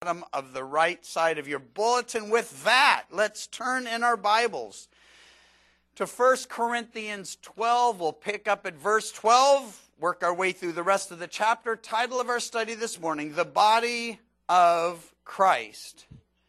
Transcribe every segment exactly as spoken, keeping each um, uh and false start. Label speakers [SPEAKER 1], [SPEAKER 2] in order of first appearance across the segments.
[SPEAKER 1] bottom of the right side of your bulletin. With that, let's turn in our Bibles to First Corinthians twelve. We'll pick up at verse twelve, work our way through the rest of the chapter. Title of our study this morning, The Body of Christ.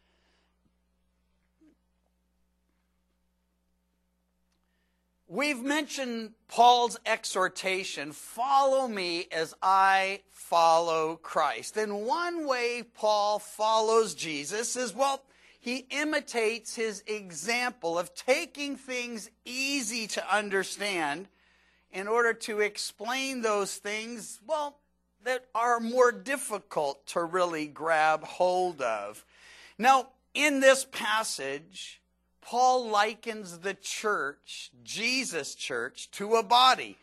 [SPEAKER 1] We've mentioned Paul's exhortation, follow me as I follow Christ. And one way Paul follows Jesus is, well, he imitates his example of taking things easy to understand in order to explain those things, well, that are more difficult to really grab hold of. Now, in this passage, Paul likens the church, Jesus' church, to a body.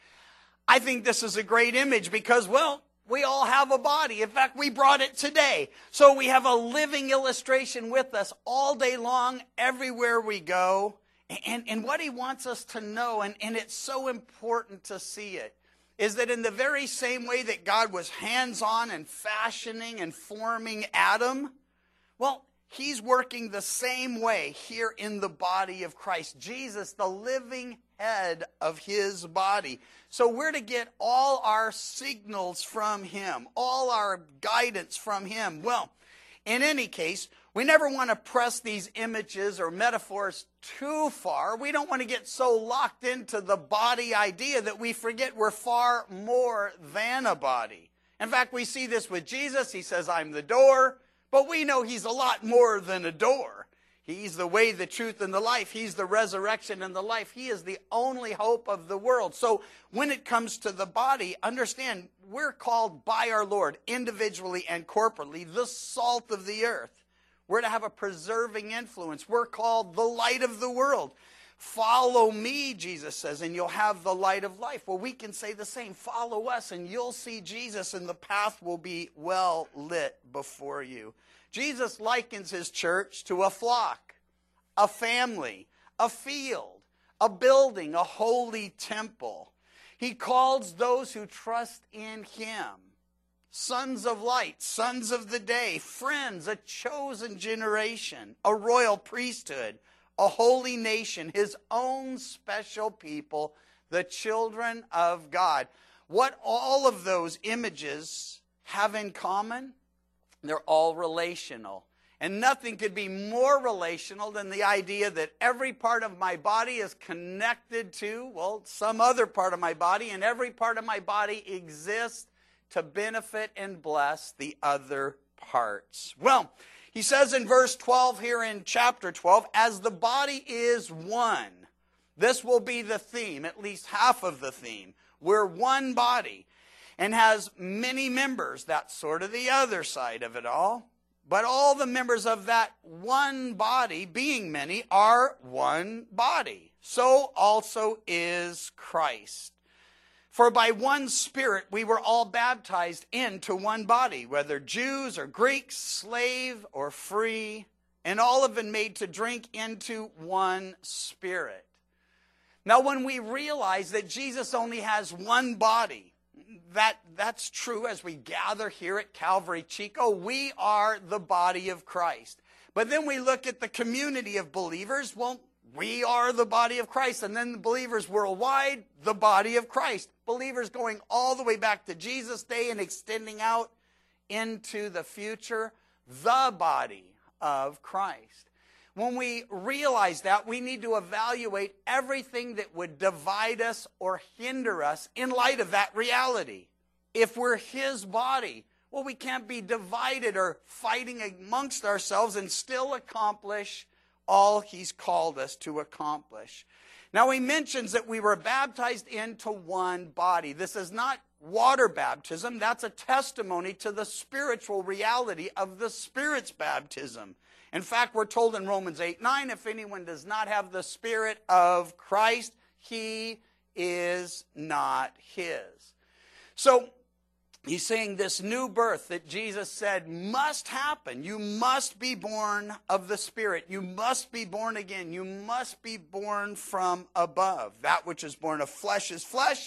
[SPEAKER 1] I think this is a great image because, well, we all have a body. In fact, we brought it today. So we have a living illustration with us all day long, everywhere we go. And, and what he wants us to know, and, and it's so important to see it, is that in the very same way that God was hands-on and fashioning and forming Adam, well, he's working the same way here in the body of Christ. Jesus, the living head of his body. So we're to get all our signals from him, all our guidance from him. Well, in any case, we never want to press these images or metaphors too far. We don't want to get so locked into the body idea that we forget we're far more than a body. In fact, we see this with Jesus. He says, I'm the door. But we know he's a lot more than a door. He's the way, the truth, and the life. He's the resurrection and the life. He is the only hope of the world. So when it comes to the body, understand, we're called by our Lord, individually and corporately, the salt of the earth. We're to have a preserving influence. We're called the light of the world. Follow me, Jesus says, and you'll have the light of life. Well, we can say the same. Follow us, and you'll see Jesus, and the path will be well lit before you. Jesus likens his church to a flock, a family, a field, a building, a holy temple. He calls those who trust in him sons of light, sons of the day, friends, a chosen generation, a royal priesthood, a holy nation, his own special people, the children of God. What all of those images have in common? They're all relational. And nothing could be more relational than the idea that every part of my body is connected to, well, some other part of my body, and every part of my body exists to benefit and bless the other parts. Well, he says in verse twelve here in chapter twelve, as the body is one. This will be the theme, at least half of the theme. We're one body and has many members. That's sort of the other side of it all. But all the members of that one body, being many, are one body. So also is Christ. For by one Spirit we were all baptized into one body, whether Jews or Greeks, slave or free, and all have been made to drink into one Spirit. Now when we realize that Jesus only has one body, that, that's true as we gather here at Calvary Chico. We are the body of Christ. But then we look at the community of believers. Well, we are the body of Christ. And then the believers worldwide, the body of Christ. Believers going all the way back to Jesus' day and extending out into the future, the body of Christ. When we realize that, we need to evaluate everything that would divide us or hinder us in light of that reality. If we're his body, well, we can't be divided or fighting amongst ourselves and still accomplish all he's called us to accomplish. Now he mentions that we were baptized into one body. This is not water baptism. That's a testimony to the spiritual reality of the Spirit's baptism. In fact, we're told in Romans eight nine, if anyone does not have the Spirit of Christ, he is not his. So he's saying this new birth that Jesus said must happen. You must be born of the Spirit. You must be born again. You must be born from above. That which is born of flesh is flesh.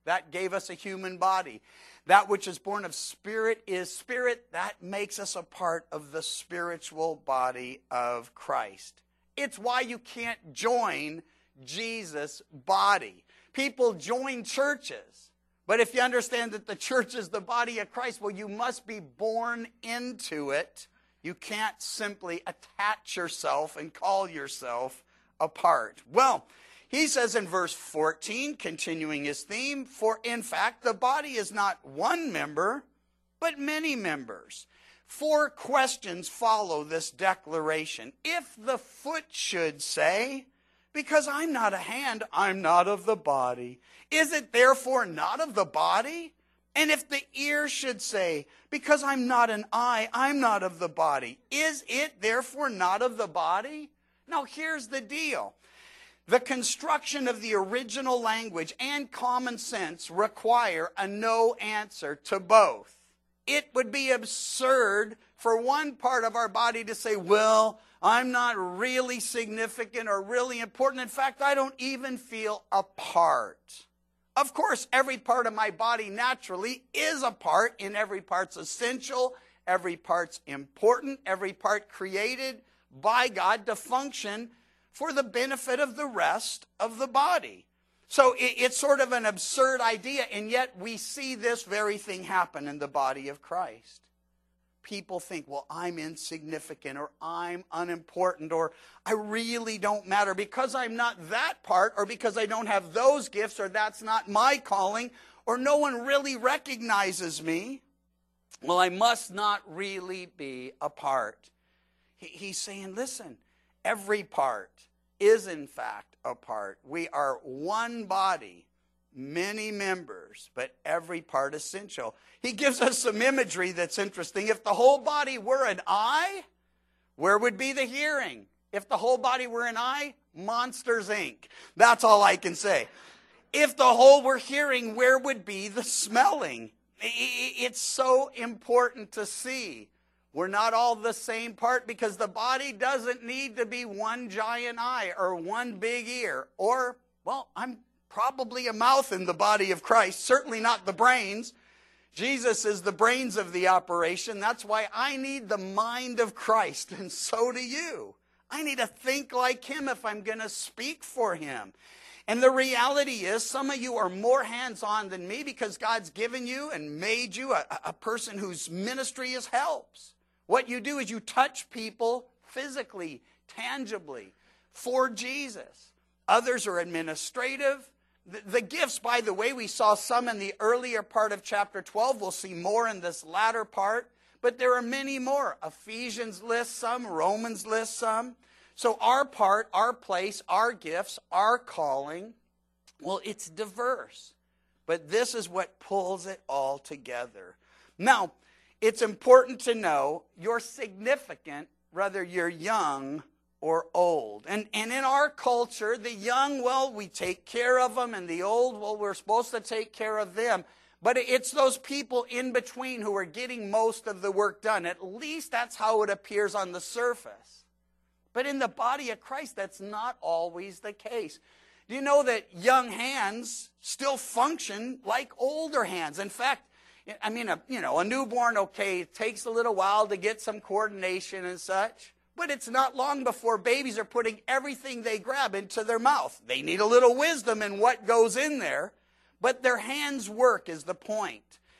[SPEAKER 1] That gave us a human body. That which is born of spirit is spirit. That makes us a part of the spiritual body of Christ. It's why you can't join Jesus' body. People join churches. But if you understand that the church is the body of Christ, well, you must be born into it. You can't simply attach yourself and call yourself apart. Well, he says in verse fourteen, continuing his theme, for in fact the body is not one member, but many members. Four questions follow this declaration. If the foot should say, because I'm not a hand, I'm not of the body, is it therefore not of the body? And if the ear should say, because I'm not an eye, I'm not of the body, is it therefore not of the body? Now here's the deal. The construction of the original language and common sense require a no answer to both. It would be absurd for one part of our body to say, well, I'm not really significant or really important. In fact, I don't even feel a part. Of course, every part of my body naturally is a part, and every part's essential, every part's important, every part created by God to function for the benefit of the rest of the body. So it, it's sort of an absurd idea, and yet we see this very thing happen in the body of Christ. People think, well, I'm insignificant, or I'm unimportant, or I really don't matter because I'm not that part, or because I don't have those gifts, or that's not my calling, or no one really recognizes me. Well, I must not really be a part. He, he's saying, listen, every part is in fact a part. We are one body, many members, but every part essential. He gives us some imagery that's interesting. If the whole body were an eye, where would be the hearing? If the whole body were an eye, Monsters, Incorporated. That's all I can say. If the whole were hearing, where would be the smelling? It's so important to see. We're not all the same part, because the body doesn't need to be one giant eye or one big ear. Or, well, I'm probably a mouth in the body of Christ, certainly not the brains. Jesus is the brains of the operation. That's why I need the mind of Christ, and so do you. I need to think like him if I'm going to speak for him. And the reality is, some of you are more hands-on than me because God's given you and made you a, a person whose ministry is helps. What you do is you touch people physically, tangibly, for Jesus. Others are administrative. The, the gifts, by the way, we saw some in the earlier part of chapter twelve. We'll see more in this latter part. But there are many more. Ephesians lists some. Romans lists some. So our part, our place, our gifts, our calling, well, it's diverse. But this is what pulls it all together. Now, it's important to know you're significant whether you're young or old. And, and in our culture, the young, well, we take care of them, and the old, well, we're supposed to take care of them. But it's those people in between who are getting most of the work done. At least that's how it appears on the surface. But in the body of Christ, that's not always the case. Do you know that young hands still function like older hands? In fact, I mean, a, you know, a newborn, okay, it takes a little while to get some coordination and such. But it's not long before babies are putting everything they grab into their mouth. They need a little wisdom in what goes in there. But their hands work is the point.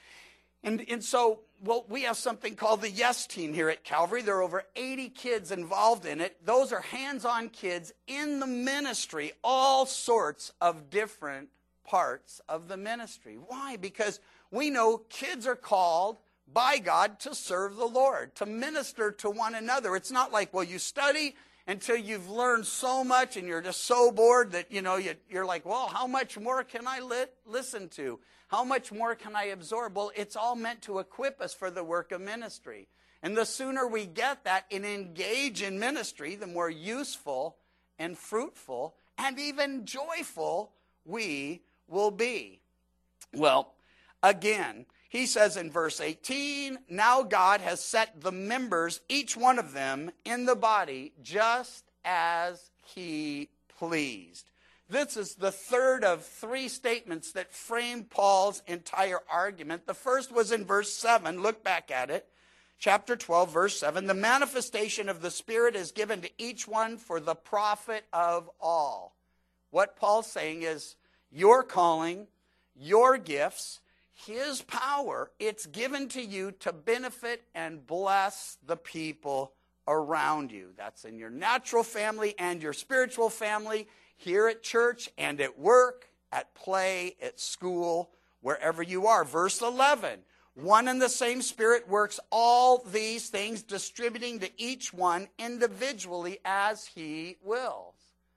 [SPEAKER 1] And, and so, well, we have something called the Yes Team here at Calvary. There are over eighty kids involved in it. Those are hands-on kids in the ministry, all sorts of different parts of the ministry. Why? Because we know kids are called by God to serve the Lord, to minister to one another. It's not like, well, you study until you've learned so much and you're just so bored that, you know, you, you're like, well, how much more can I li- listen to? How much more can I absorb? Well, it's all meant to equip us for the work of ministry. And the sooner we get that and engage in ministry, the more useful and fruitful and even joyful we will be. Well, again, he says in verse eighteen, now God has set the members, each one of them, in the body just as he pleased. This is the third of three statements that frame Paul's entire argument. The first was in verse seven. Look back at it. Chapter twelve, verse seven. The manifestation of the Spirit is given to each one for the profit of all. What Paul's saying is, your calling, your gifts, his power, it's given to you to benefit and bless the people around you. That's in your natural family and your spiritual family, here at church and at work, at play, at school, wherever you are. Verse eleven, one and the same Spirit works all these things, distributing to each one individually as he wills.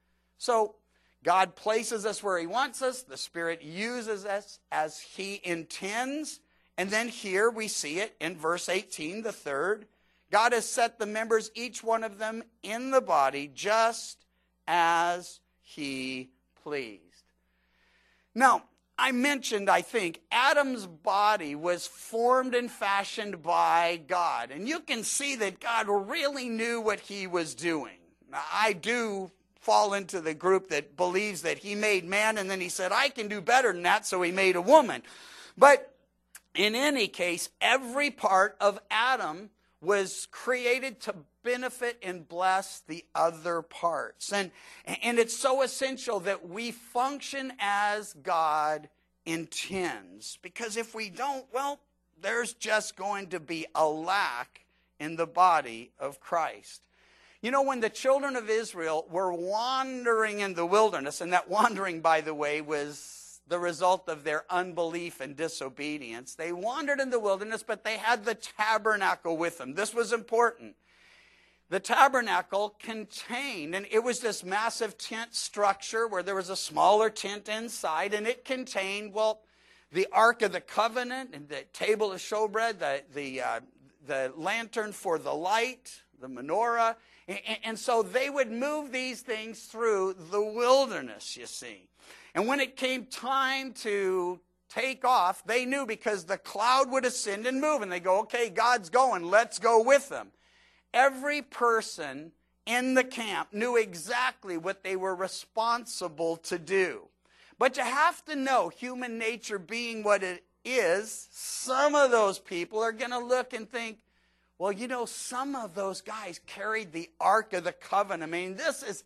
[SPEAKER 1] So God places us where he wants us. The Spirit uses us as he intends. And then here we see it in verse eighteen, the third. God has set the members, each one of them, in the body just as he pleased. Now, I mentioned, I think, Adam's body was formed and fashioned by God. And you can see that God really knew what he was doing. Now, I do fall into the group that believes that he made man and then he said, I can do better than that, so he made a woman. But in any case, every part of Adam was created to benefit and bless the other parts. And, and it's so essential that we function as God intends. Because if we don't, well, there's just going to be a lack in the body of Christ. You know, when the children of Israel were wandering in the wilderness, and that wandering, by the way, was the result of their unbelief and disobedience. They wandered in the wilderness, but they had the tabernacle with them. This was important. The tabernacle contained, and it was this massive tent structure where there was a smaller tent inside, and it contained, well, the Ark of the Covenant, and the table of showbread, the, the, uh, the lantern for the light, the menorah. And, and so they would move these things through the wilderness, you see. And when it came time to take off, they knew, because the cloud would ascend and move. And they go, okay, God's going, let's go with them. Every person in the camp knew exactly what they were responsible to do. But you have to know, human nature being what it is, some of those people are going to look and think, well, you know, some of those guys carried the Ark of the Covenant. I mean, this is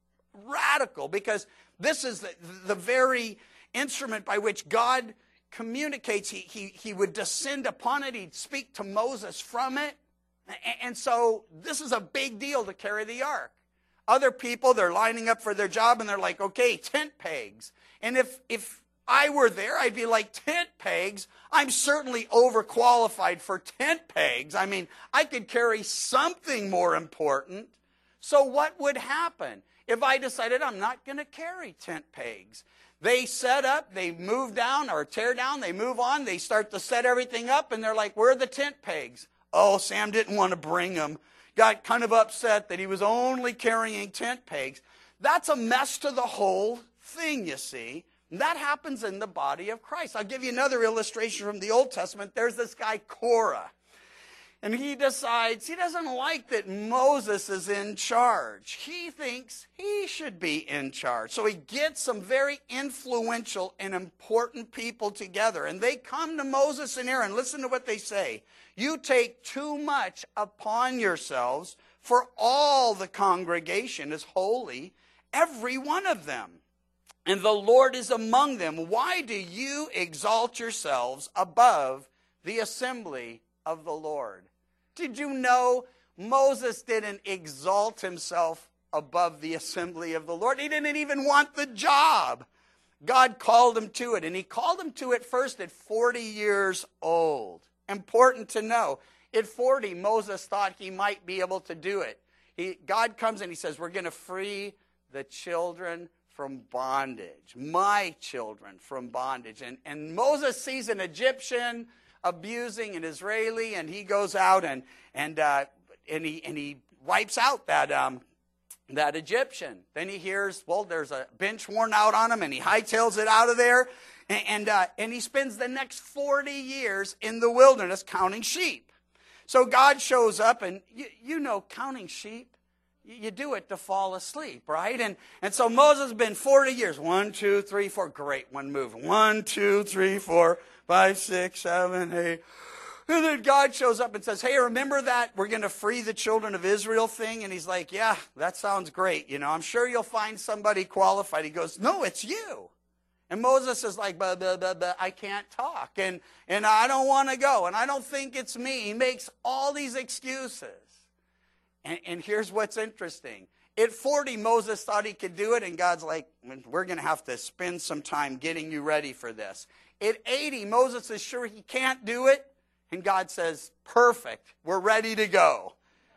[SPEAKER 1] radical, because this is the, the very instrument by which God communicates. He, he, he would descend upon it. He'd speak to Moses from it. And so this is a big deal to carry the ark. Other people, they're lining up for their job and they're like, okay, tent pegs. And if, if I were there, I'd be like, tent pegs? I'm certainly overqualified for tent pegs. I mean, I could carry something more important. So what would happen if I decided I'm not going to carry tent pegs? They set up, they move down or tear down, they move on, they start to set everything up, and they're like, where are the tent pegs? Oh, Sam didn't want to bring them. Got kind of upset that he was only carrying tent pegs. That's a mess to the whole thing, you see. And that happens in the body of Christ. I'll give you another illustration from the Old Testament. There's this guy, Korah. And he decides he doesn't like that Moses is in charge. He thinks he should be in charge. So he gets some very influential and important people together. And they come to Moses and Aaron. Listen to what they say. You take too much upon yourselves, for all the congregation is holy, every one of them. And the Lord is among them. Why do you exalt yourselves above the assembly of the Lord? Did you know Moses didn't exalt himself above the assembly of the Lord? He didn't even want the job. God called him to it, and he called him to it first at forty years old. Important to know. At forty, Moses thought he might be able to do it. He, God comes and he says, we're going to free the children from bondage. My children from bondage. And, and Moses sees an Egyptian abusing an Israeli, and he goes out and and uh, and he and he wipes out that um, that Egyptian. Then he hears, well, there's a bench worn out on him, and he hightails it out of there, and and, uh, and he spends the next forty years in the wilderness counting sheep. So God shows up, and you, you know, counting sheep, You do it to fall asleep, right? And and so Moses has been forty years. One, two, three, four. Great, one move. One, two, three, four, five, six, seven, eight. And then God shows up and says, hey, remember that we're going to free the children of Israel thing? And he's like, yeah, that sounds great. You know, I'm sure you'll find somebody qualified. He goes, no, it's you. And Moses is like, but, but, but, but I can't talk. And, and I don't want to go. And I don't think it's me. He makes all these excuses. And, and here's what's interesting. At forty, Moses thought he could do it. And God's like, we're going to have to spend some time getting you ready for this. At eighty, Moses is sure he can't do it. And God says, perfect, we're ready to go.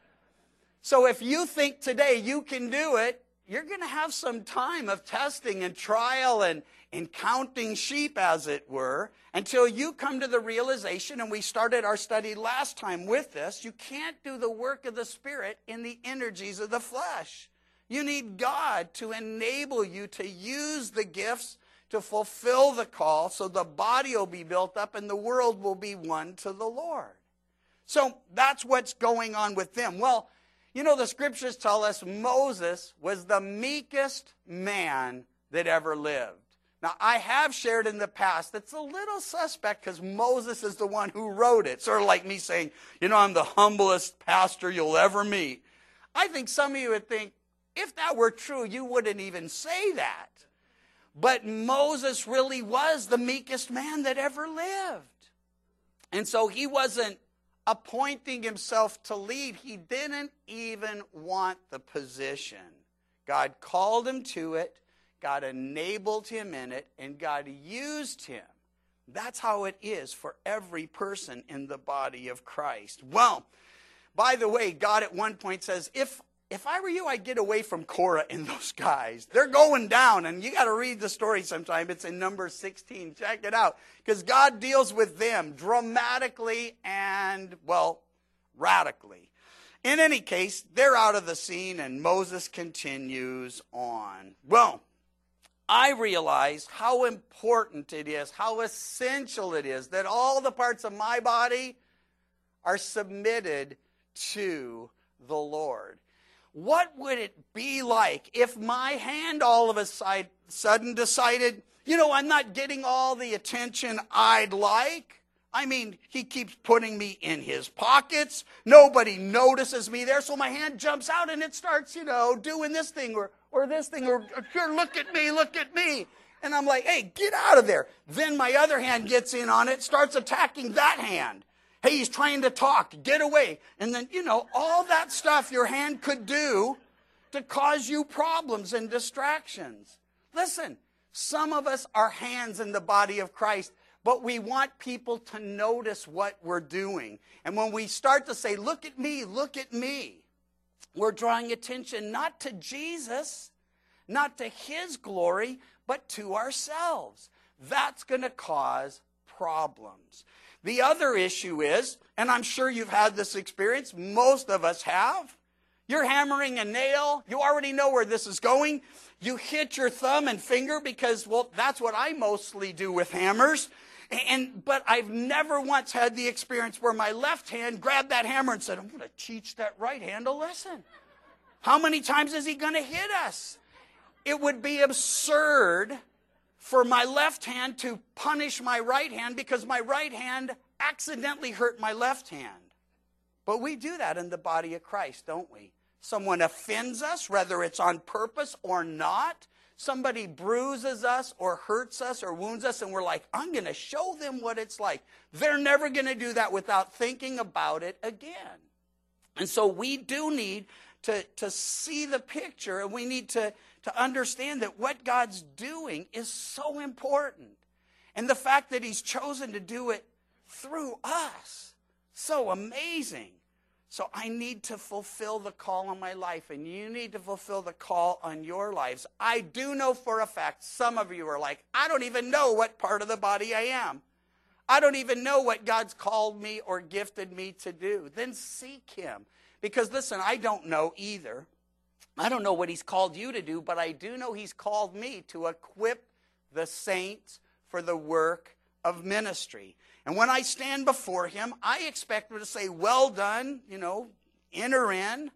[SPEAKER 1] So if you think today you can do it, you're going to have some time of testing and trial and, and counting sheep, as it were, until you come to the realization, and we started our study last time with this, you can't do the work of the Spirit in the energies of the flesh. You need God to enable you to use the gifts to fulfill the call, so the body will be built up and the world will be won to the Lord. So that's what's going on with them. Well, you know, the scriptures tell us Moses was the meekest man that ever lived. Now, I have shared in the past, it's a little suspect because Moses is the one who wrote it. Sort of like me saying, you know, I'm the humblest pastor you'll ever meet. I think some of you would think, if that were true, you wouldn't even say that. But Moses really was the meekest man that ever lived. And so he wasn't appointing himself to lead. He didn't even want the position. God called him to it. God enabled him in it. And God used him. That's how it is for every person in the body of Christ. Well, by the way, God at one point says, if If I were you, I'd get away from Korah and those guys. They're going down, and you got to read the story sometime. It's in Numbers sixteen. Check it out. Because God deals with them dramatically and, well, radically. In any case, they're out of the scene, and Moses continues on. Well, I realize how important it is, how essential it is that all the parts of my body are submitted to the Lord. What would it be like if my hand all of a sudden decided, you know, I'm not getting all the attention I'd like? I mean, he keeps putting me in his pockets. Nobody notices me there, so my hand jumps out and it starts, you know, doing this thing or, or this thing or, here, look at me, look at me. And I'm like, hey, get out of there. Then my other hand gets in on it, starts attacking that hand. Hey, he's trying to talk. Get away. And then, you know, all that stuff your hand could do to cause you problems and distractions. Listen, some of us are hands in the body of Christ, but we want people to notice what we're doing. And when we start to say, look at me, look at me, we're drawing attention not to Jesus, not to his glory, but to ourselves. That's going to cause problems. The other issue is, and I'm sure you've had this experience, most of us have, you're hammering a nail, you already know where this is going, you hit your thumb and finger because, well, that's what I mostly do with hammers, and but I've never once had the experience where my left hand grabbed that hammer and said, I'm going to teach that right hand a lesson. How many times is he going to hit us? It would be absurd for my left hand to punish my right hand because my right hand accidentally hurt my left hand. But we do that in the body of Christ, don't we? Someone offends us, whether it's on purpose or not. Somebody bruises us or hurts us or wounds us, and we're like, I'm going to show them what it's like. They're never going to do that without thinking about it again. And so we do need to, to see the picture, and we need to to understand that what God's doing is so important. And the fact that he's chosen to do it through us, so amazing. So I need to fulfill the call on my life, and you need to fulfill the call on your lives. I do know for a fact some of you are like, I don't even know what part of the body I am. I don't even know what God's called me or gifted me to do. Then seek him. Because listen, I don't know either. I don't know what he's called you to do, but I do know he's called me to equip the saints for the work of ministry. And when I stand before him, I expect him to say, well done, you know, enter in,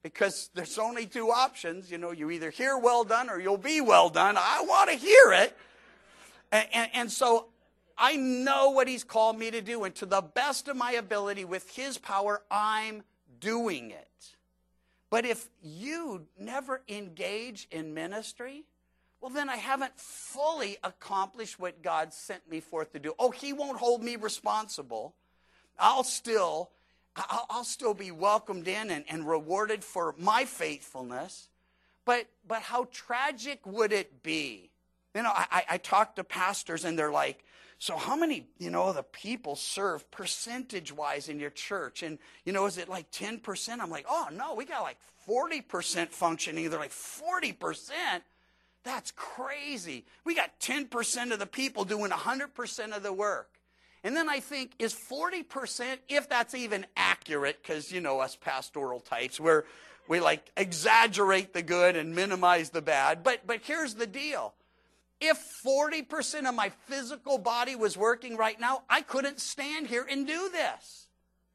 [SPEAKER 1] because there's only two options. You know, you either hear well done or you'll be well done. I want to hear it. And, and, and so I know what he's called me to do. And to the best of my ability, with his power, I'm doing it. But if you never engage in ministry, well, then I haven't fully accomplished what God sent me forth to do. Oh, he won't hold me responsible. I'll still, I'll, I'll still be welcomed in and, and rewarded for my faithfulness. But, but how tragic would it be? You know, I, I talk to pastors and they're like, so how many, you know, the people serve percentage-wise in your church? And, you know, is it like ten percent? I'm like, oh, no, we got like forty percent functioning. They're like, forty percent? That's crazy. We got ten percent of the people doing one hundred percent of the work. And then I think, is forty percent, if that's even accurate, because, you know, us pastoral types, where we like exaggerate the good and minimize the bad. But, but here's the deal. If forty percent of my physical body was working right now, I couldn't stand here and do this.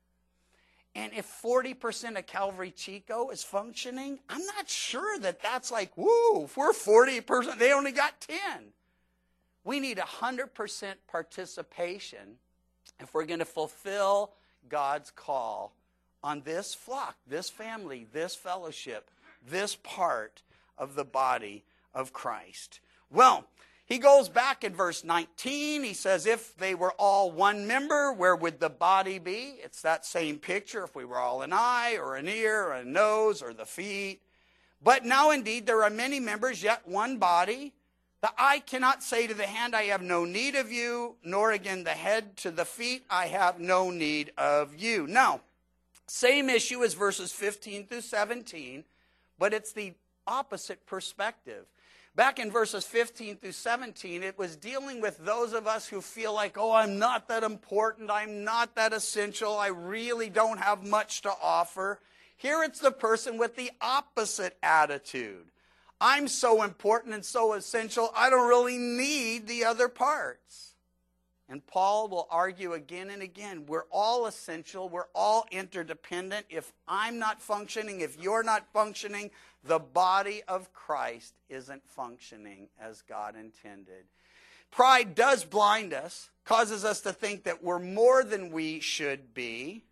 [SPEAKER 1] And if forty percent of Calvary Chico is functioning, I'm not sure that that's like, woo, if we're forty percent, they only got ten. We need one hundred percent participation if we're going to fulfill God's call on this flock, this family, this fellowship, this part of the body of Christ. Well, he goes back in verse nineteen. He says, if they were all one member, where would the body be? It's that same picture. If we were all an eye or an ear or a nose or the feet. But now indeed there are many members, yet one body. The eye cannot say to the hand, I have no need of you, nor again the head to the feet, I have no need of you. Now, same issue as verses fifteen through seventeen, but it's the opposite perspective. Back in verses fifteen through seventeen, it was dealing with those of us who feel like, oh, I'm not that important, I'm not that essential, I really don't have much to offer. Here it's the person with the opposite attitude. I'm so important and so essential, I don't really need the other parts. And Paul will argue again and again, we're all essential, we're all interdependent. If I'm not functioning, if you're not functioning, the body of Christ isn't functioning as God intended. Pride does blind us, causes us to think that we're more than we should be,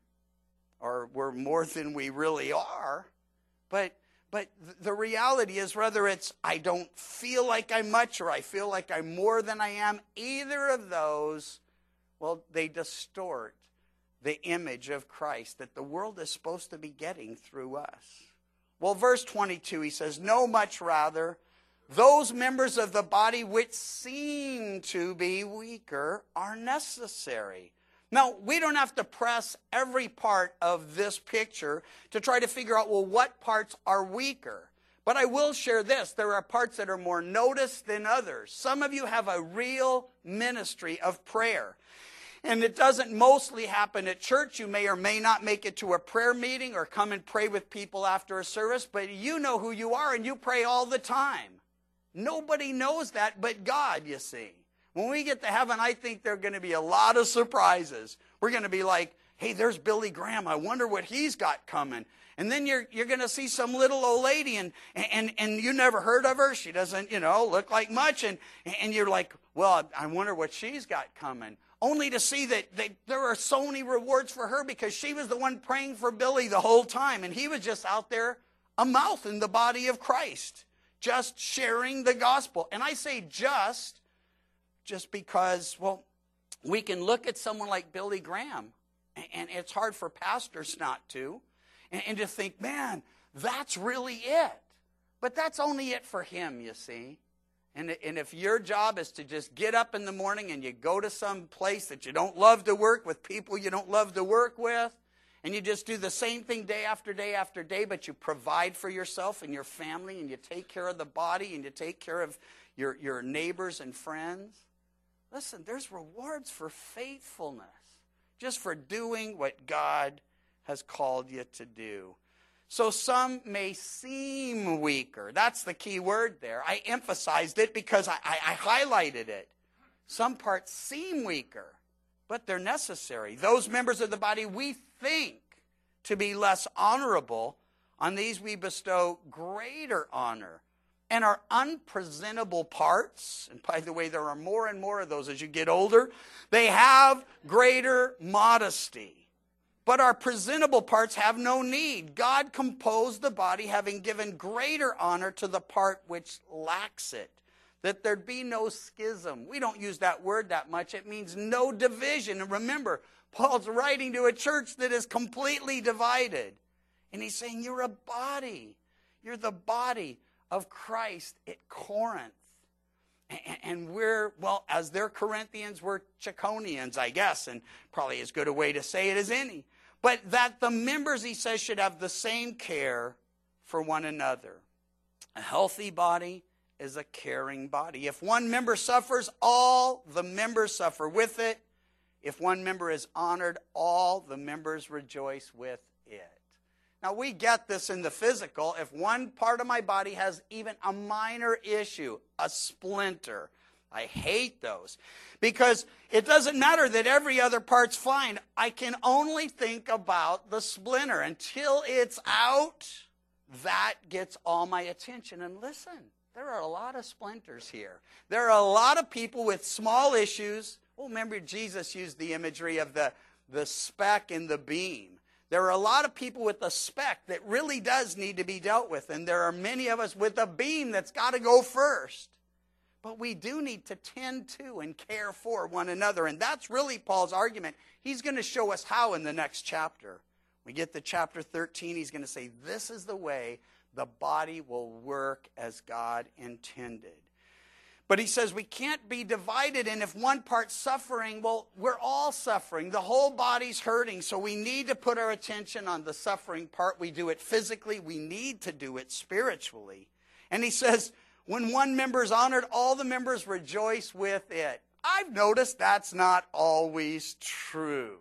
[SPEAKER 1] or we're more than we really are. But But the reality is, whether it's I don't feel like I'm much or I feel like I'm more than I am, either of those, well, they distort the image of Christ that the world is supposed to be getting through us. Well, verse twenty-two, he says, no, much rather, those members of the body which seem to be weaker are necessary. Now, we don't have to press every part of this picture to try to figure out, well, what parts are weaker? But I will share this. There are parts that are more noticed than others. Some of you have a real ministry of prayer. And it doesn't mostly happen at church. You may or may not make it to a prayer meeting or come and pray with people after a service. But you know who you are and you pray all the time. Nobody knows that but God, you see. When we get to heaven, I think there are going to be a lot of surprises. We're going to be like, hey, there's Billy Graham. I wonder what he's got coming. And then you're you're going to see some little old lady, and, and, and you never heard of her. She doesn't, you know, look like much. And, and you're like, well, I wonder what she's got coming. Only to see that they, there are so many rewards for her because she was the one praying for Billy the whole time. And he was just out there, a mouth in the body of Christ, just sharing the gospel. And I say just... Just because, well, we can look at someone like Billy Graham, and it's hard for pastors not to, and, and to think, man, that's really it. But that's only it for him, you see. And, and if your job is to just get up in the morning and you go to some place that you don't love to work with, people you don't love to work with, and you just do the same thing day after day after day, but you provide for yourself and your family, and you take care of the body, and you take care of your, your neighbors and friends, listen, there's rewards for faithfulness, just for doing what God has called you to do. So some may seem weaker. That's the key word there. I emphasized it because I, I, I highlighted it. Some parts seem weaker, but they're necessary. Those members of the body we think to be less honorable On these we bestow greater honor. And our unpresentable parts, and by the way, there are more and more of those as you get older, they have greater modesty. But our presentable parts have no need. God composed the body, having given greater honor to the part which lacks it, that there be no schism. We don't use that word that much. It means no division. And remember, Paul's writing to a church that is completely divided. And he's saying, you're a body. You're the body of Christ at Corinth. And we're, well, as they're Corinthians, we're Chaconians, I guess, and probably as good a way to say it as any. But that the members, he says, should have the same care for one another. A healthy body is a caring body. If one member suffers, all the members suffer with it. If one member is honored, all the members rejoice with it. Now, we get this in the physical. If one part of my body has even a minor issue, a splinter, I hate those. Because it doesn't matter that every other part's fine. I can only think about the splinter. Until it's out, that gets all my attention. And listen, there are a lot of splinters here. There are a lot of people with small issues. Well, remember, Jesus used the imagery of the, the speck in the beam. There are a lot of people with a speck that really does need to be dealt with. And there are many of us with a beam that's got to go first. But we do need to tend to and care for one another. And that's really Paul's argument. He's going to show us how in the next chapter. We get to chapter thirteen. He's going to say, this is the way the body will work as God intended. But he says we can't be divided, and if one part's suffering, well, we're all suffering. The whole body's hurting, so we need to put our attention on the suffering part. We do it physically. We need to do it spiritually. And he says, when one member is honored, all the members rejoice with it. I've noticed that's not always true.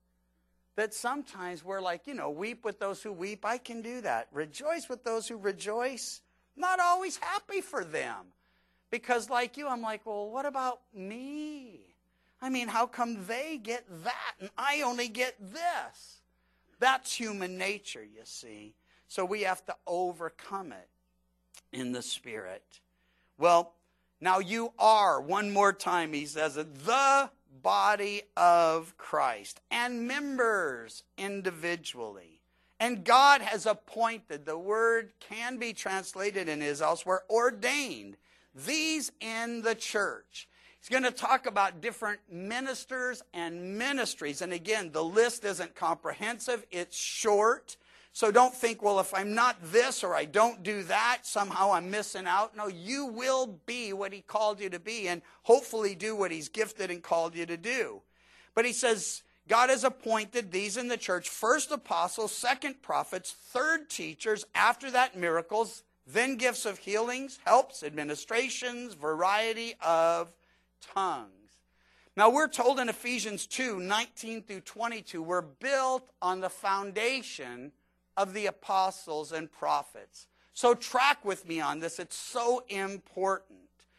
[SPEAKER 1] That sometimes we're like, you know, weep with those who weep. I can do that. Rejoice with those who rejoice. Not always happy for them. Because like you, I'm like, well, what about me? I mean, how come they get that and I only get this? That's human nature, you see. So we have to overcome it in the Spirit. Well, now you are, one more time, he says it, the body of Christ and members individually. And God has appointed, the word can be translated and is elsewhere, ordained these in the church. He's going to talk about different ministers and ministries. And again, the list isn't comprehensive. It's short. So don't think, well, if I'm not this or I don't do that, somehow I'm missing out. No, you will be what he called you to be and hopefully do what he's gifted and called you to do. But he says, God has appointed these in the church, first apostles, second prophets, third teachers, after that miracles, then gifts of healings, helps, administrations, variety of tongues. Now we're told in Ephesians two, nineteen through twenty-two, we're built on the foundation of the apostles and prophets. So track with me on this. It's so important.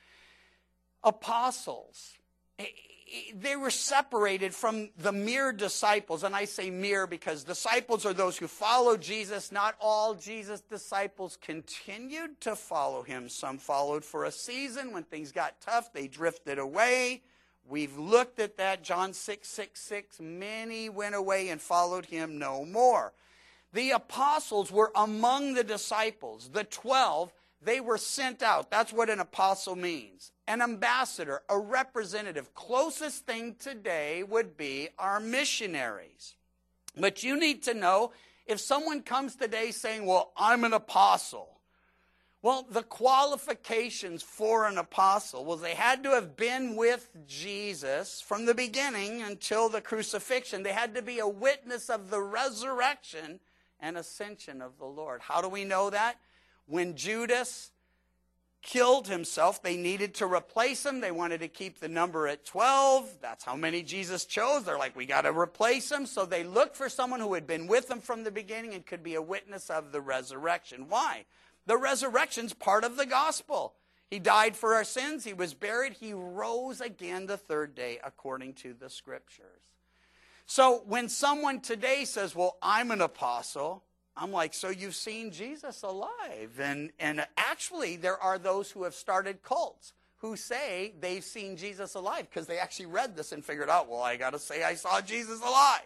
[SPEAKER 1] Apostles, they were separated from the mere disciples. And I say mere because disciples are those who follow Jesus. Not all Jesus' disciples continued to follow him. Some followed for a season. When things got tough, they drifted away. We've looked at that. John six, six, six. Many went away and followed him no more. The apostles were among the disciples. The twelve, they were sent out. That's what an apostle means. An ambassador, a representative. Closest thing today would be our missionaries. But you need to know, if someone comes today saying, well, I'm an apostle. Well, the qualifications for an apostle, well, they had to have been with Jesus from the beginning until the crucifixion. They had to be a witness of the resurrection and ascension of the Lord. How do we know that? When Judas killed himself, they needed to replace him. They wanted to keep the number at twelve. That's how many Jesus chose. They're like, we got to replace him. So they looked for someone who had been with them from the beginning and could be a witness of the resurrection. Why? The resurrection's part of the gospel. He died for our sins. He was buried. He rose again the third day according to the scriptures. So when someone today says, well, I'm an apostle, I'm like, so you've seen Jesus alive. And, and actually, there are those who have started cults who say they've seen Jesus alive because they actually read this and figured out, well, I got to say I saw Jesus alive.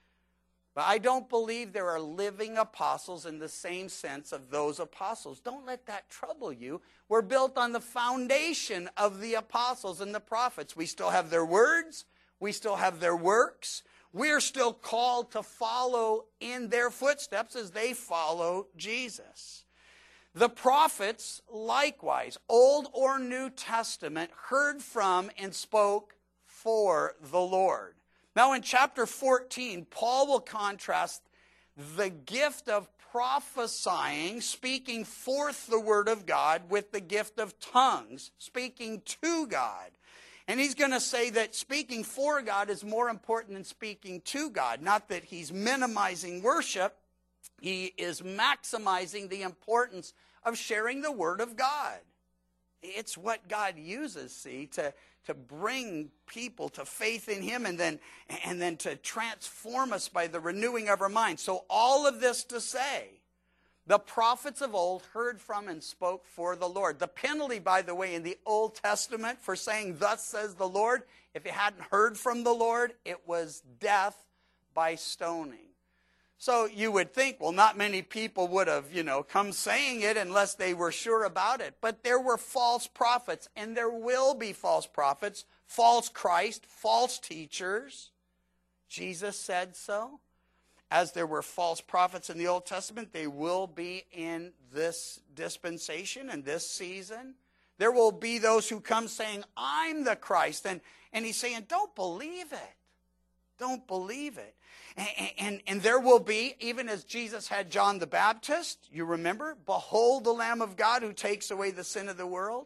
[SPEAKER 1] But I don't believe there are living apostles in the same sense of those apostles. Don't let that trouble you. We're built on the foundation of the apostles and the prophets. We still have their words. We still have their works. We're still called to follow in their footsteps as they follow Jesus. The prophets, likewise, Old or New Testament, heard from and spoke for the Lord. Now in chapter fourteen, Paul will contrast the gift of prophesying, speaking forth the word of God, with the gift of tongues, speaking to God. And he's going to say that speaking for God is more important than speaking to God. Not that he's minimizing worship. He is maximizing the importance of sharing the word of God. It's what God uses, see, to, to bring people to faith in him and then, and then to transform us by the renewing of our minds. So all of this to say, the prophets of old heard from and spoke for the Lord. The penalty, by the way, in the Old Testament for saying, thus says the Lord, if you hadn't heard from the Lord, it was death by stoning. So you would think, well, not many people would have, you know, come saying it unless they were sure about it. But there were false prophets, and there will be false prophets, false Christ, false teachers. Jesus said so. As there were false prophets in the Old Testament, they will be in this dispensation and this season. There will be those who come saying, I'm the Christ. And, and he's saying, don't believe it. Don't believe it. And, and, and there will be, even as Jesus had John the Baptist, you remember, behold the Lamb of God who takes away the sin of the world.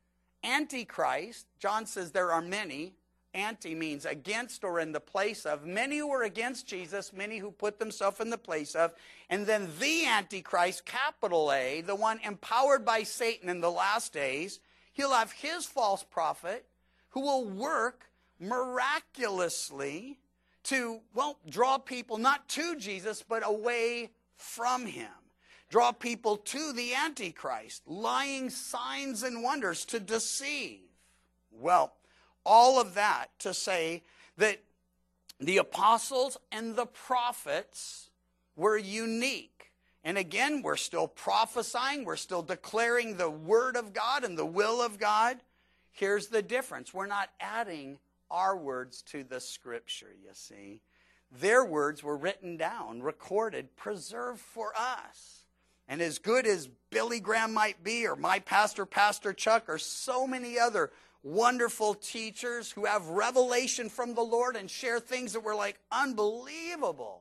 [SPEAKER 1] Antichrist, John says there are many. Anti means against or in the place of. Many who are against Jesus, many who put themselves in the place of. And then the Antichrist, capital A, the one empowered by Satan in the last days, he'll have his false prophet who will work miraculously to, well, draw people not to Jesus, but away from him. Draw people to the Antichrist, lying signs and wonders to deceive. Well, all of that to say that the apostles and the prophets were unique. And again, we're still prophesying, we're still declaring the word of God and the will of God. Here's the difference. We're not adding our words to the scripture, you see. Their words were written down, recorded, preserved for us. And as good as Billy Graham might be, or my pastor, Pastor Chuck, or so many other wonderful teachers who have revelation from the Lord and share things that were like unbelievable,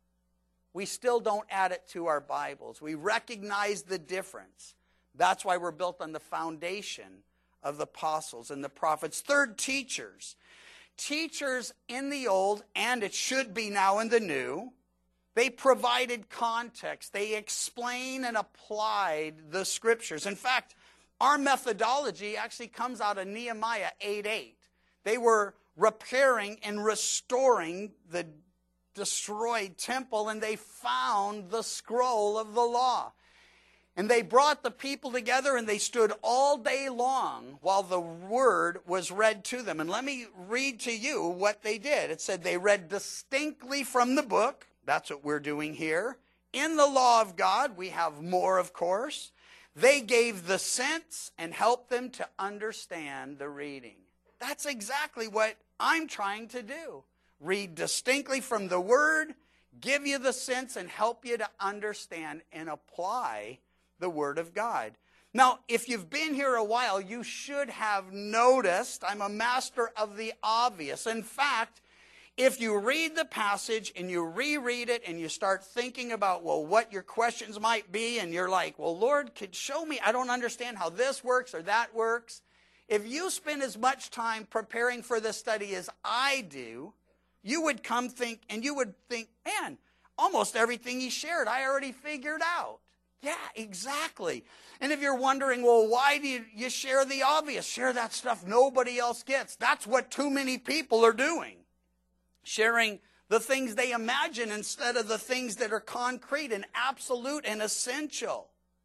[SPEAKER 1] we still don't add it to our Bibles. We recognize the difference. That's why we're built on the foundation of the apostles and the prophets. Third, teachers. Teachers in the old, and it should be now in the new, they provided context. They explained and applied the scriptures. In fact, our methodology actually comes out of Nehemiah eight eight. They were repairing and restoring the destroyed temple, and they found the scroll of the law. And they brought the people together, and they stood all day long while the word was read to them. And let me read to you what they did. It said they read distinctly from the book. That's what we're doing here. In the law of God, we have more, of course. They gave the sense and helped them to understand the reading. That's exactly what I'm trying to do. Read distinctly from the word, give you the sense, and help you to understand and apply the word of God. Now, if you've been here a while, you should have noticed I'm a master of the obvious. In fact, if you read the passage and you reread it and you start thinking about, well, what your questions might be, and you're like, well, Lord, could show me, I don't understand how this works or that works. If you spend as much time preparing for this study as I do, you would come think, and you would think, man, almost everything he shared, I already figured out. Yeah, exactly. And if you're wondering, well, why do you, you share the obvious? Share that stuff nobody else gets. That's what too many people are doing. Sharing the things they imagine instead of the things that are concrete and absolute and essential.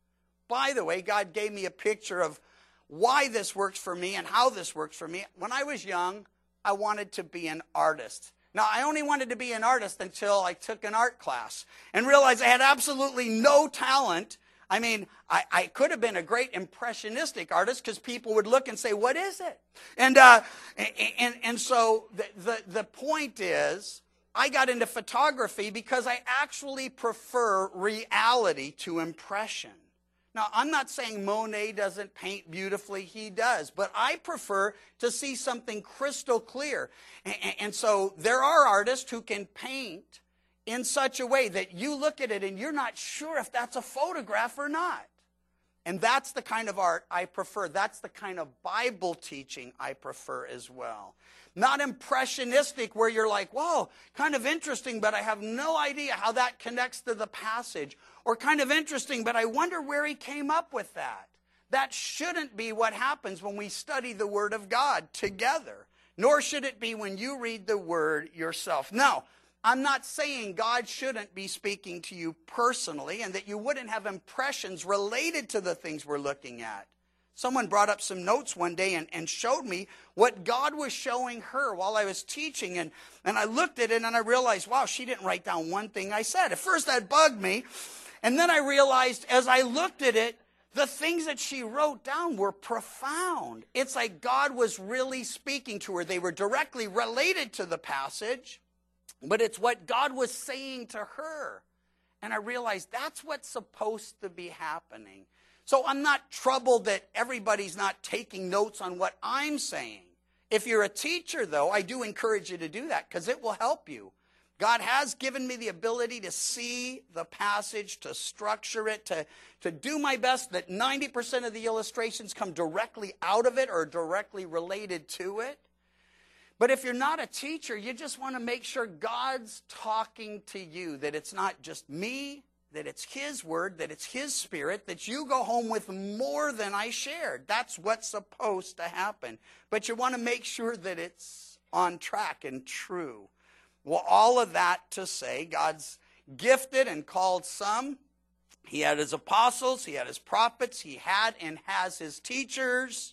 [SPEAKER 1] By the way, God gave me a picture of why this works for me and how this works for me. When I was young, I wanted to be an artist. Now, I only wanted to be an artist until I took an art class and realized I had absolutely no talent. I mean, I, I could have been a great impressionistic artist because people would look and say, what is it? And uh, and, and so the, the, the point is, I got into photography because I actually prefer reality to impression. Now, I'm not saying Monet doesn't paint beautifully. He does. But I prefer to see something crystal clear. And, and so there are artists who can paint in such a way that you look at it and you're not sure if that's a photograph or not. And that's the kind of art I prefer. That's the kind of Bible teaching I prefer as well. Not impressionistic where you're like, whoa, kind of interesting, but I have no idea how that connects to the passage. Or kind of interesting, but I wonder where he came up with that. That shouldn't be what happens when we study the Word of God together. Nor should it be when you read the Word yourself. Now, I'm not saying God shouldn't be speaking to you personally and that you wouldn't have impressions related to the things we're looking at. Someone brought up some notes one day and, and showed me what God was showing her while I was teaching. And, and I looked at it and I realized, wow, she didn't write down one thing I said. At first that bugged me. And then I realized as I looked at it, the things that she wrote down were profound. It's like God was really speaking to her. They were directly related to the passage, but it's what God was saying to her. And I realized that's what's supposed to be happening. So I'm not troubled that everybody's not taking notes on what I'm saying. If you're a teacher, though, I do encourage you to do that because it will help you. God has given me the ability to see the passage, to structure it, to, to do my best that ninety percent of the illustrations come directly out of it or directly related to it. But if you're not a teacher, you just want to make sure God's talking to you, that it's not just me, that it's His Word, that it's His Spirit, that you go home with more than I shared. That's what's supposed to happen. But you want to make sure that it's on track and true. Well, all of that to say, God's gifted and called some. He had His apostles, He had His prophets, He had and has His teachers.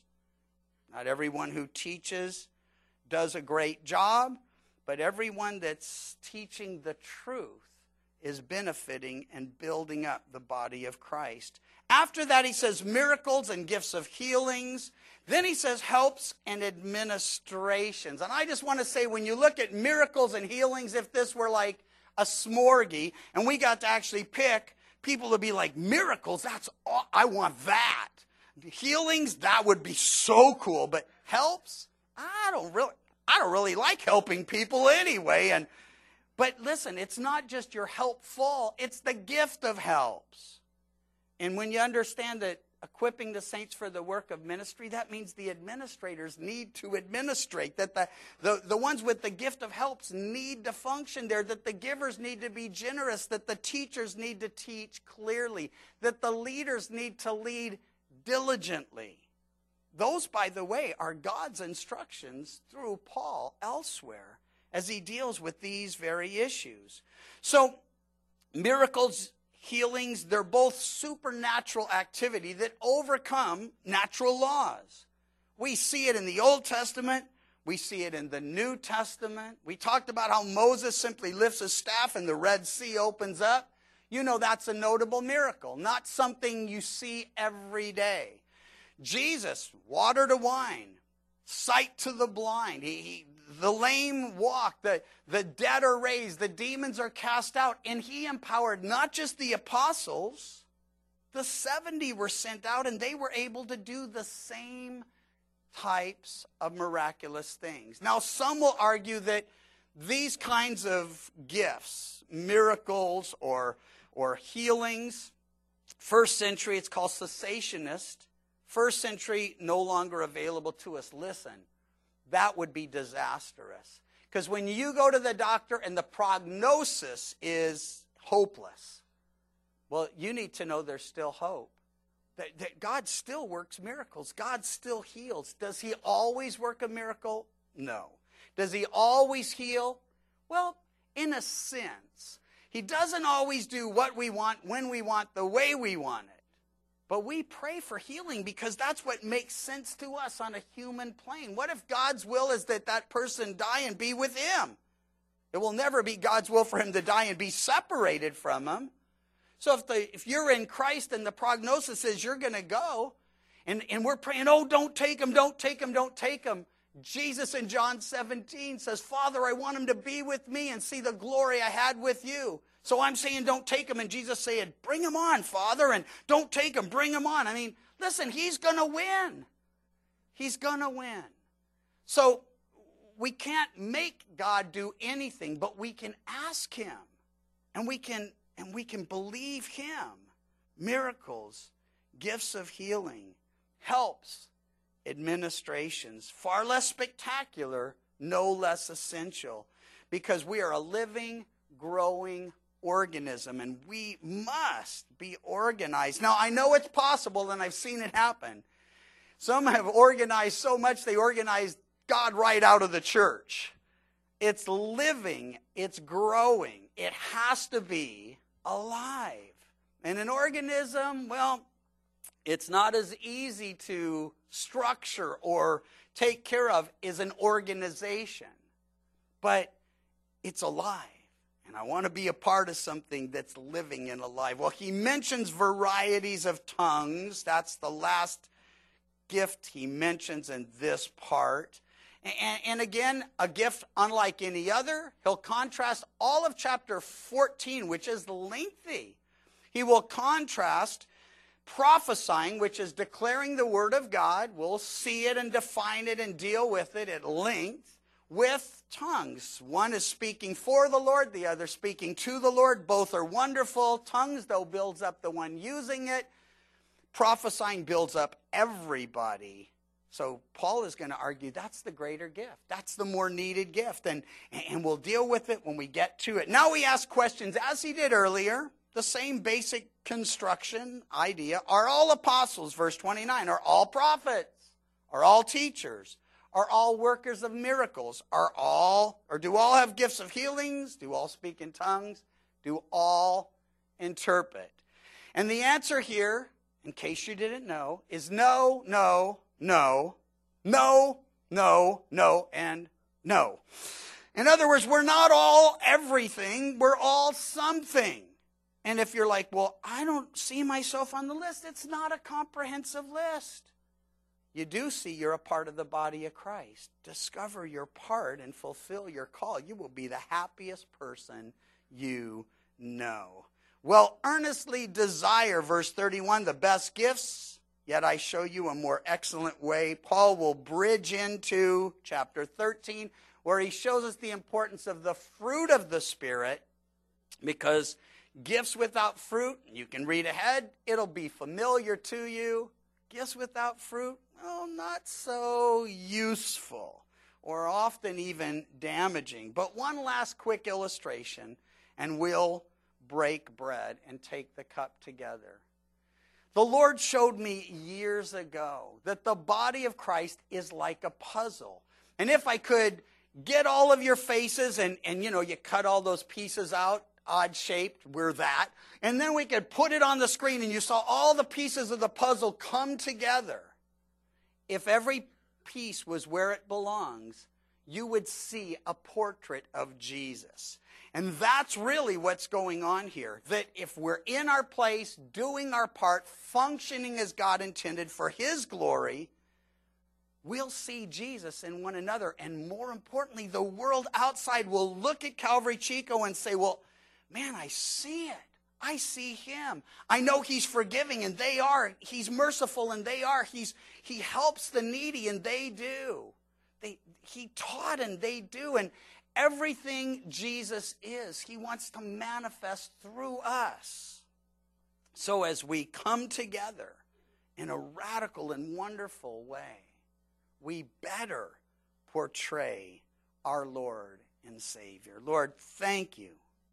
[SPEAKER 1] Not everyone who teaches does a great job, but everyone that's teaching the truth is benefiting and building up the body of Christ. After that, he says miracles and gifts of healings. Then he says helps and administrations. And I just want to say, when you look at miracles and healings, if this were like a smorgy and we got to actually pick, people would be like, miracles, that's all, I want that. Healings, that would be so cool. But helps, I don't really, I don't really like helping people anyway. And But listen, it's not just your helpful, it's the gift of helps. And when you understand that equipping the saints for the work of ministry, that means the administrators need to administrate, that the, the, the ones with the gift of helps need to function there, that the givers need to be generous, that the teachers need to teach clearly, that the leaders need to lead diligently. Those, by the way, are God's instructions through Paul elsewhere as he deals with these very issues. So, miracles, healings, they're both supernatural activity that overcome natural laws. We see it in the Old Testament. We see it in the New Testament. We talked about how Moses simply lifts his staff and the Red Sea opens up. You know that's a notable miracle, not something you see every day. Jesus, water to wine, sight to the blind. He, he The lame walk, the, the dead are raised, the demons are cast out. And he empowered not just the apostles, the seventy were sent out and they were able to do the same types of miraculous things. Now, some will argue that these kinds of gifts, miracles or, or healings, first century, it's called cessationist. First century, no longer available to us. Listen. That would be disastrous. Because when you go to the doctor and the prognosis is hopeless, well, you need to know there's still hope. That, that God still works miracles. God still heals. Does He always work a miracle? No. Does He always heal? Well, in a sense. He doesn't always do what we want, when we want, the way we want it. But we pray for healing because that's what makes sense to us on a human plane. What if God's will is that that person die and be with him? It will never be God's will for him to die and be separated from him. So if the if you're in Christ and the prognosis is you're going to go, and, and we're praying, oh, don't take him, don't take him, don't take him. Jesus in John seventeen says, Father, I want him to be with me and see the glory I had with you. So I'm saying don't take him, and Jesus saying, bring him on, Father, and don't take him, bring him on. I mean, listen, he's going to win. He's going to win. So we can't make God do anything, but we can ask him, and we can and we can believe him. Miracles, gifts of healing, helps, administrations, far less spectacular, no less essential, because we are a living, growing organism, and we must be organized. Now, I know it's possible, and I've seen it happen. Some have organized so much they organized God right out of the church. It's living, it's growing. It has to be alive. And an organism, well, it's not as easy to structure or take care of as an organization. But it's alive. And I want to be a part of something that's living and alive. Well, he mentions varieties of tongues. That's the last gift he mentions in this part. And, and again, a gift unlike any other. He'll contrast all of chapter fourteen, which is lengthy. He will contrast prophesying, which is declaring the word of God. We'll see it and define it and deal with it at length, with tongues. One is speaking for the Lord, the other speaking to the Lord. Both are wonderful. Tongues, though, builds up the one using it. Prophesying builds up everybody. So Paul is going to argue that's the greater gift. That's the more needed gift. And, and we'll deal with it when we get to it. Now we ask questions, as he did earlier. The same basic construction idea. Are all apostles, verse twenty-nine, are all prophets? Are all teachers? Are all workers of miracles? Are all, or do all have gifts of healings? Do all speak in tongues? Do all interpret? And the answer here, in case you didn't know, is no, no, no, no, no, no, and no. In other words, we're not all everything. We're all something. And if you're like, well, I don't see myself on the list, it's not a comprehensive list. You do see you're a part of the body of Christ. Discover your part and fulfill your call. You will be the happiest person you know. Well, earnestly desire, verse thirty-one, the best gifts, yet I show you a more excellent way. Paul will bridge into chapter thirteen, where he shows us the importance of the fruit of the Spirit, because gifts without fruit, you can read ahead, it'll be familiar to you. Gifts without fruit, well, not so useful, or often even damaging. But one last quick illustration, and we'll break bread and take the cup together. The Lord showed me years ago that the body of Christ is like a puzzle. And if I could get all of your faces and, and you know, you cut all those pieces out, odd shaped, we're that. And then we could put it on the screen and you saw all the pieces of the puzzle come together. If every piece was where it belongs, you would see a portrait of Jesus. And that's really what's going on here. That if we're in our place, doing our part, functioning as God intended for his glory, we'll see Jesus in one another. And more importantly, the world outside will look at Calvary Chico and say, well, man, I see it. I see him. I know he's forgiving, and they are. He's merciful, and they are. He's he helps the needy, and they do. They he taught, and they do. And everything Jesus is, he wants to manifest through us. So as we come together in a radical and wonderful way, we better portray our Lord and Savior. Lord, thank you